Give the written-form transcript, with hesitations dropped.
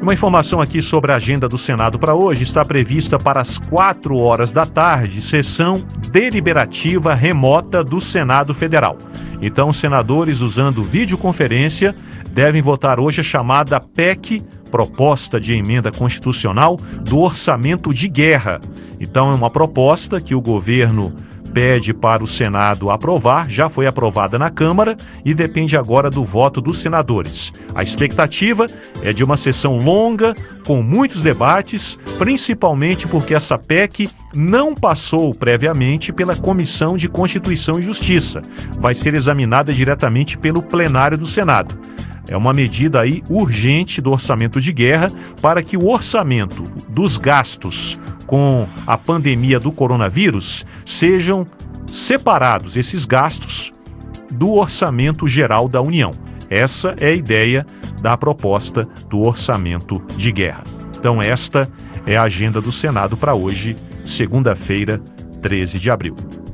Uma informação aqui sobre a agenda do Senado para hoje: está prevista para as 4 horas da tarde, sessão deliberativa remota do Senado Federal. Então, os senadores, usando videoconferência, devem votar hoje a chamada PEC, Proposta de Emenda Constitucional, do Orçamento de Guerra. Então, é uma proposta que o governo pede para o Senado aprovar, já foi aprovada na Câmara e depende agora do voto dos senadores. A expectativa é de uma sessão longa, com muitos debates, principalmente porque essa PEC não passou previamente pela Comissão de Constituição e Justiça. Vai ser examinada diretamente pelo plenário do Senado. É uma medida aí urgente do orçamento de guerra para que o orçamento dos gastos com a pandemia do coronavírus sejam separados, esses gastos, do orçamento geral da União. Essa é a ideia da proposta do orçamento de guerra. Então esta é a agenda do Senado para hoje, segunda-feira, 13 de abril.